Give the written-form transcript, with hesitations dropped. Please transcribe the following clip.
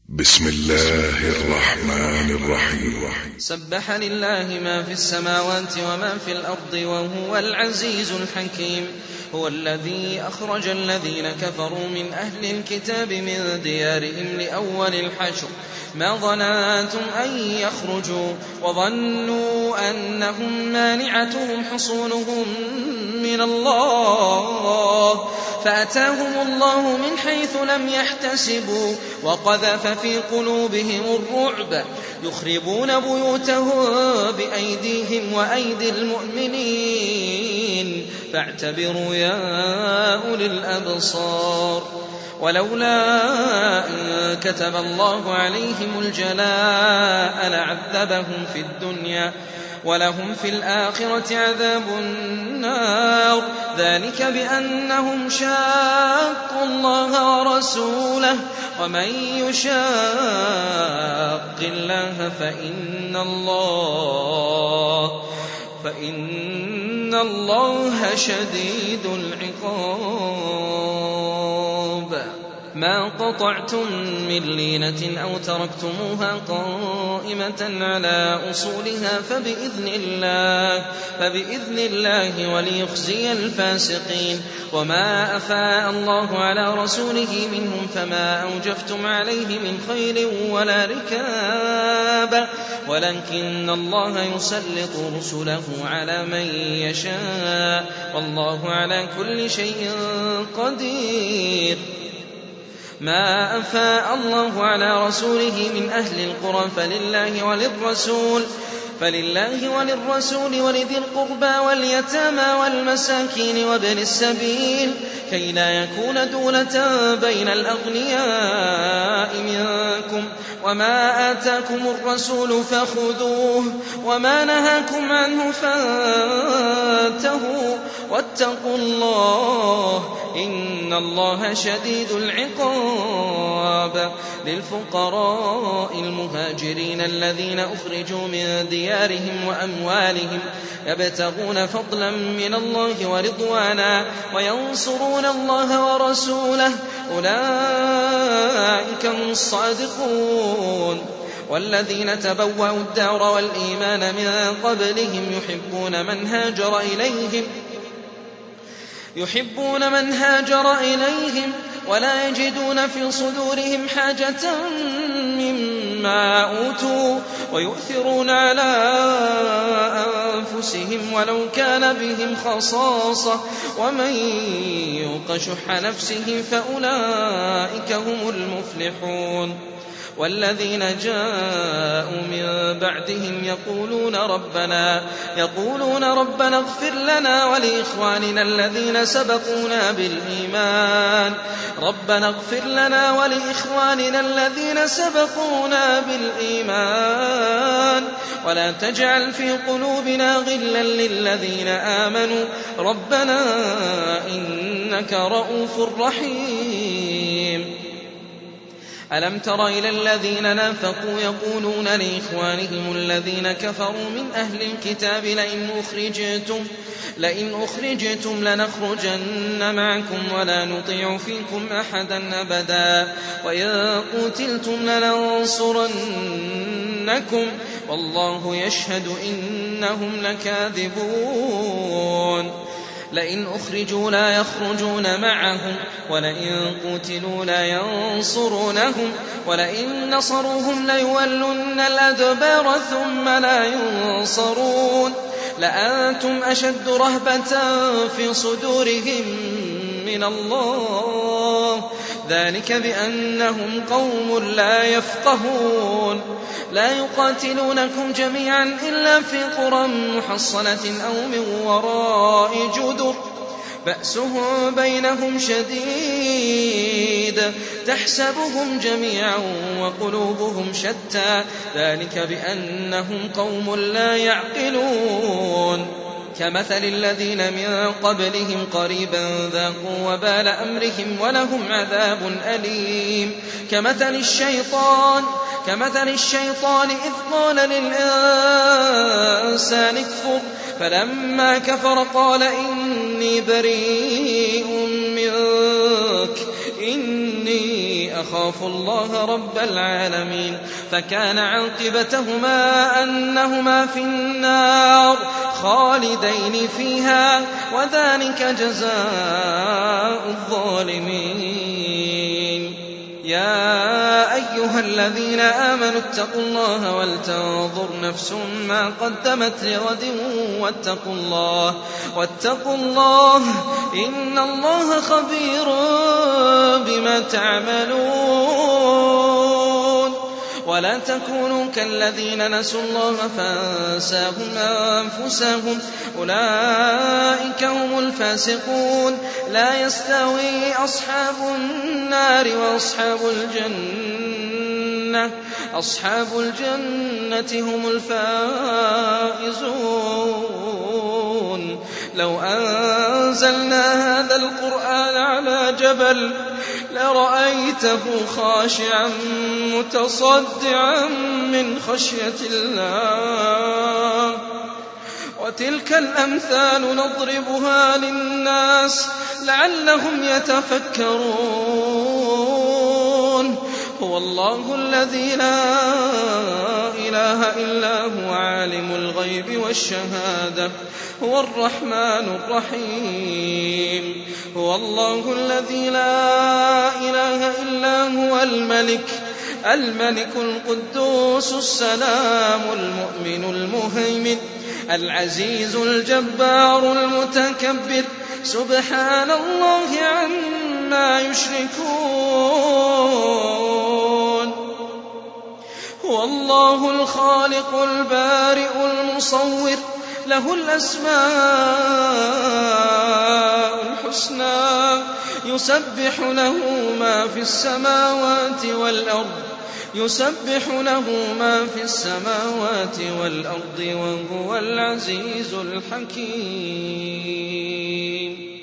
بسم الله الرحمن الرحيم. سبح لله ما في السماوات وما في الأرض وهو العزيز الحكيم. هو الذي أخرج الذين كفروا من أهل الكتاب من ديارهم لأول الحشر ما ظننتم أن يخرجوا وظنوا أنهم مانعتهم حصونهم من الله فأتاهم الله من حيث لم يحتسبوا وقذف في قلوبهم الرعب يخربون بيوتهم بأيديهم وأيدي المؤمنين فاعتبروا يا أولي الأبصار. ولولا أن كتب الله عليهم الجلاء لعذبهم في الدنيا ولهم في الآخرة عذاب النار ذلك بأنهم شاقوا الله ورسوله ومن يشاق الله فإن الله شديد العقاب. ما قطعتم من لينة أو تركتموها قائمة على أصولها فبإذن الله وليخزي الفاسقين. وما أفاء الله على رسوله منهم فما أوجفتم عليه من خيل ولا ركاب ولكن الله يسلط رسله على من يشاء والله على كل شيء قدير. ما أفاء الله على رسوله من أهل القرى فلله وللرسول ولذي القربى واليتامى والمساكين وابن السبيل كي لا يكون دولة بين الأغنياء منكم. وما آتاكم الرسول فخذوه وما نهاكم عنه فانتهوا واتقوا الله إن الله شديد العقاب. للفقراء المهاجرين الذين أخرجوا من ديارهم وأموالهم يبتغون فضلا من الله ورضوانا وينصرون الله ورسوله أولئك هم الصادقون. والذين تبوأوا الدار والإيمان من قبلهم يحبون من هاجر إليهم ولا يجدون في صدورهم حاجة مما أوتوا ويؤثرون على أنفسهم ولو كان بهم خصاصة ومن يوق شح نفسه فأولئك هم المفلحون. والذين جاءوا من بعدهم يقولون ربنا اغفر لنا ولإخواننا الذين سبقونا بالإيمان ولا تجعل في قلوبنا غلا للذين آمنوا ربنا إنك رؤوف رحيم. ألم تر إلى الذين نافقوا يقولون لإخوانهم الذين كفروا من أهل الكتاب لئن أخرجتم لنخرجن معكم ولا نطيع فيكم أحدا أبدا وإن قتلتم لننصرنكم والله يشهد إنهم لكاذبون. لئن أخرجوا لا يخرجون معهم ولئن قتلوا لا ينصرونهم ولئن نصروهم ليولن الأدبار ثم لا ينصرون لأنتم أشد رهبة في صدورهم من الله ذلك بأنهم قوم لا يفقهون. لا يقاتلونكم جميعا إلا في قرى محصنة أو من وراء جدر بأسهم بينهم شديد تحسبهم جميعا وقلوبهم شتى ذلك بأنهم قوم لا يعقلون. كمثل الذين من قبلهم قريبا ذاقوا وبال أمرهم ولهم عذاب أليم. كمثل الشيطان إذ قال للإنسان اكفر فلما كفر قال إني بريء منك إني فخافوا الله رب العالمين فكان عاقبتهما أنهما في النار خالدين فيها وذلك جزاء الظالمين. يا أيها الذين آمنوا اتقوا الله ولتنظر نفس ما قدمت لغد واتقوا الله إن الله خبير بما تعملون. ولا تكونوا كالذين نسوا الله فانساهم أنفسهم أولئك هم الفاسقون. لا يستوي أصحاب النار وأصحاب الجنة هم الفائزون. لو أنزلنا هذا القرآن على جبل لرأيته خاشعا متصدعا من خشية الله. وتلك الأمثال نضربها للناس لعلهم يتفكرون. هو الله الذي لا إله إلا هو عالم الغيب والشهادة هو الرحمن الرحيم. هو الله الذي لا إله إلا هو الملك القدوس السلام المؤمن المهيمن العزيز الجبار المتكبر سبحان الله عما يشركون. هو الله الخالق البارئ المصور له الأسماء الحسنى يسبح له ما في السماوات والأرض وهو العزيز الحكيم.